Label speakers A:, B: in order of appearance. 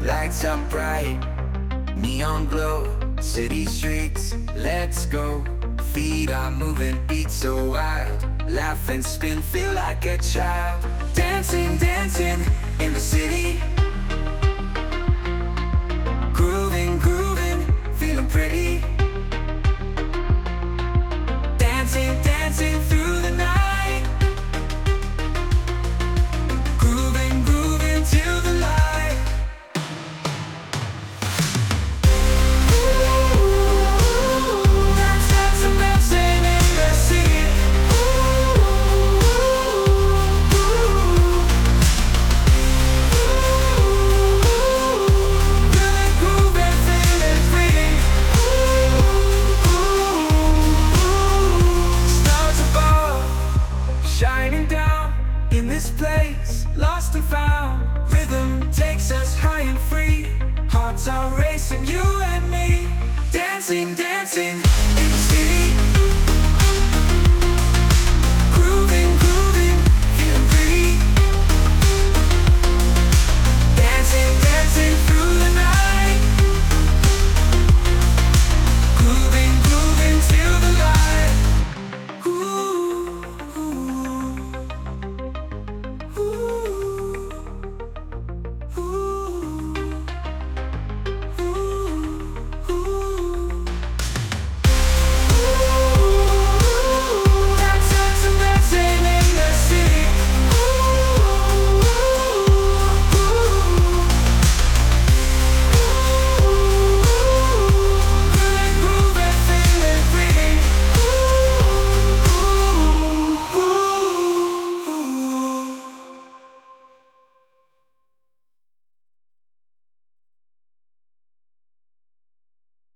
A: Lights up bright, neon glow, city streets, let's go. Feet are moving, beats so wild. Laugh and spin, feel like a child. Dancing, dancing in the city. Grooving, grooving, feeling pretty. Dancing, dancing through the night. Grooving, grooving till the light. Dancing, dancing in the city. Really grooving, feeling free. Stars above, shining down in this place, lost and found. Rhythm takes us high and free. Hearts are racing, you and me. Dancing, dancing